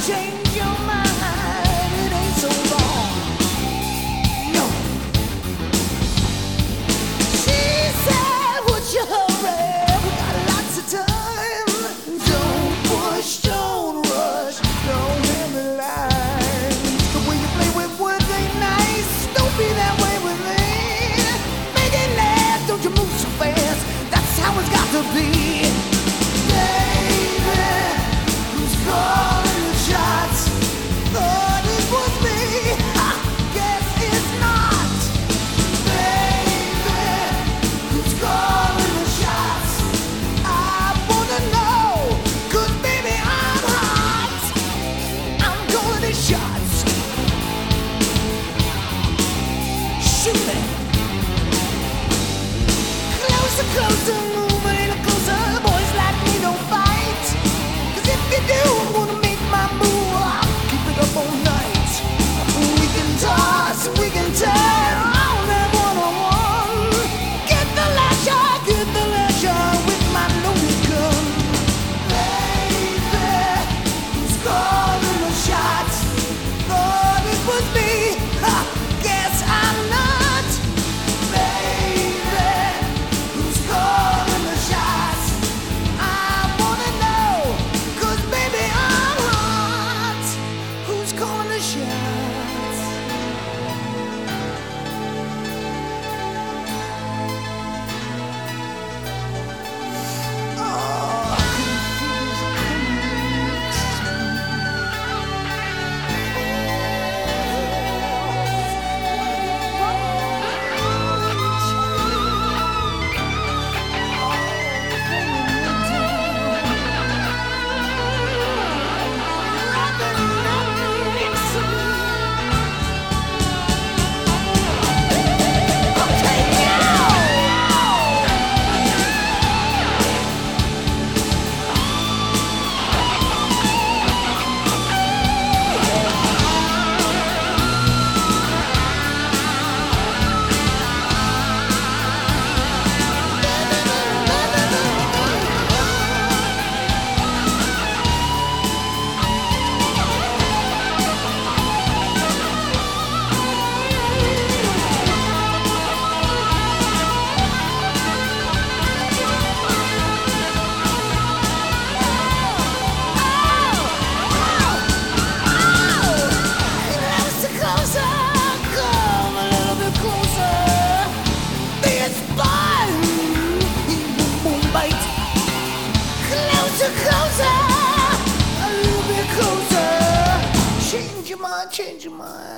change your mind. It ain't so long. No. She said, would you hurry? We got lots of time. Don't push, don't rush, don't hit the lines. The way you play with words ain't nice. Don't be that way with me. Make it last, don't you move so fast. That's how it's got to be. Baby, who's calling the shots? Thought it was me. I guess it's not. Baby, who's calling the shots? I wanna know, 'cause baby I'm hot. I'm calling the shots. Shoot me. Closer, closer, move a little closer. Boys like me don't fight. 'Cause if you do, I'm gonna make my move. I'll keep it up all night. We can toss, we can turn on that one-on-one. Get the lasher with my loaded gun. Baby, who's calling the shots? Thought it was me. Ha, guess I'm not. Baby, who's calling the shots? I wanna know, 'cause baby I'm hot. Who's calling the shots? Oh, I can feel this change your mind.